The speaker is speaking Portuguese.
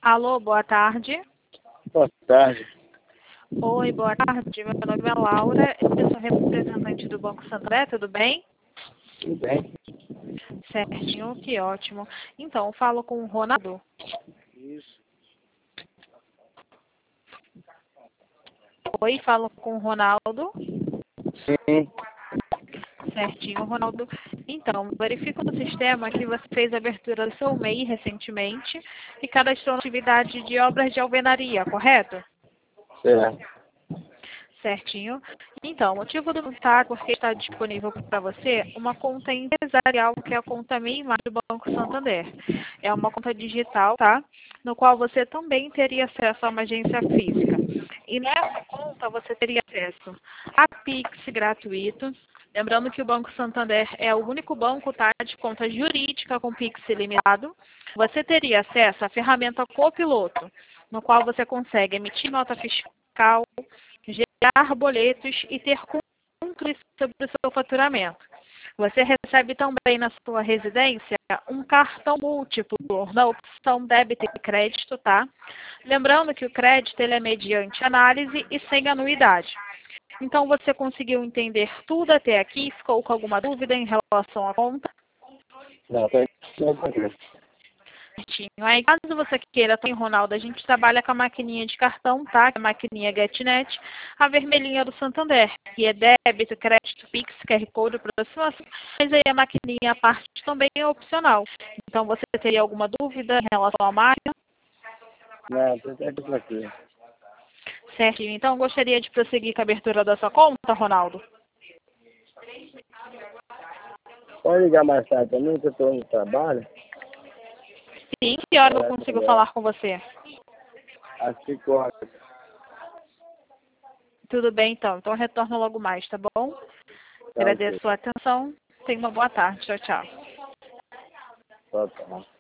Alô, boa tarde. Boa tarde. Oi, boa tarde. Meu nome é Laura, eu sou representante do Banco Santander, tudo bem? Tudo bem? Certinho, que ótimo. Então, eu falo com o Ronaldo. Isso. Oi, falo com o Ronaldo. Sim. Certinho, Ronaldo. Então, verifico no sistema que você fez a abertura do seu MEI recentemente e cadastrou na atividade de obras de alvenaria, correto? Certo. Certinho. Então, o motivo do contato é porque está disponível para você uma conta empresarial, que é a conta MEI do Banco Santander. É uma conta digital, tá? No qual você também teria acesso a uma agência física. E nessa conta você teria acesso a Pix gratuito. Lembrando que o Banco Santander é o único banco, tá, de conta jurídica com Pix ilimitado. Você teria acesso à ferramenta Copiloto, no qual você consegue emitir nota fiscal, gerar boletos e ter controle sobre o seu faturamento. Você recebe também na sua residência um cartão múltiplo na opção débito e crédito, tá? Lembrando que o crédito ele é mediante análise e sem anuidade. Então, você conseguiu entender tudo até aqui? Ficou com alguma dúvida em relação à conta? Não, tá aqui. Certinho. Aí, caso você queira, tem Ronaldo, a gente trabalha com a maquininha de cartão, tá? Que é a maquininha GetNet, a vermelhinha do Santander, que é débito, crédito, Pix, QR Code, aproximação, mas aí a maquininha à parte também é opcional. Então, você teria alguma dúvida em relação à máquina? Não, tá aqui tranquilo. Certinho. Então, gostaria de prosseguir com a abertura da sua conta, Ronaldo? Pode ligar mais tarde também, que eu estou no trabalho. Sim, que hora eu consigo falar com você? Às 5 horas. Tudo bem, então. Então, eu retorno logo mais, tá bom? Tá, ok. Agradeço a atenção. Tenha uma boa tarde. Tchau, tchau. Tá, tá.